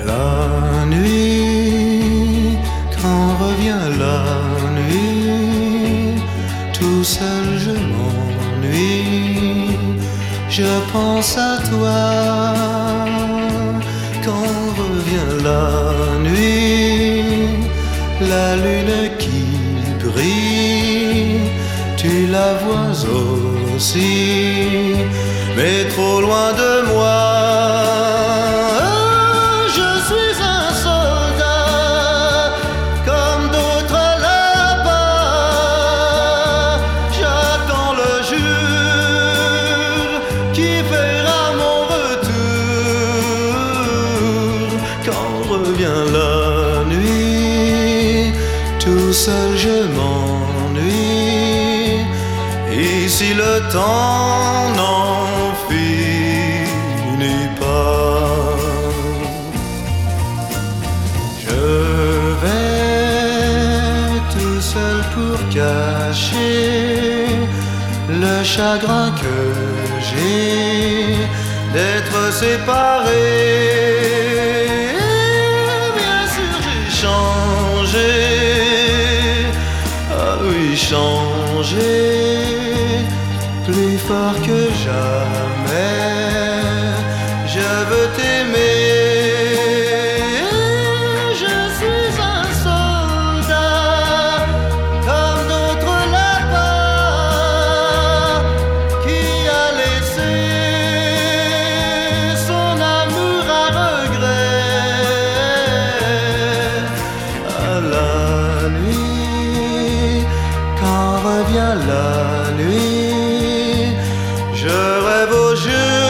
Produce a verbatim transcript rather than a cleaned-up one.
La nuit, quand revient la nuit, tout seul je m'ennuie, je pense à toi. Quand revient la nuit, la lune qui brille, tu la vois aussi, mais trop loin de moi. Je suis un soldat, comme d'autres là-bas. J'attends le jour qui fera mon retour. Quand revient la nuit, tout seul je m'ennuie. Ici le temps n'en finit pas. Je vais tout seul pour cacher le chagrin que j'ai d'être séparé. Bien sûr j'ai changé, ah oui changé, plus fort que jamais, je veux t'aimer. Je suis un soldat, comme d'autres là-bas, qui a laissé son amour à regret. À la nuit, quand revient la nuit, je rêve au jour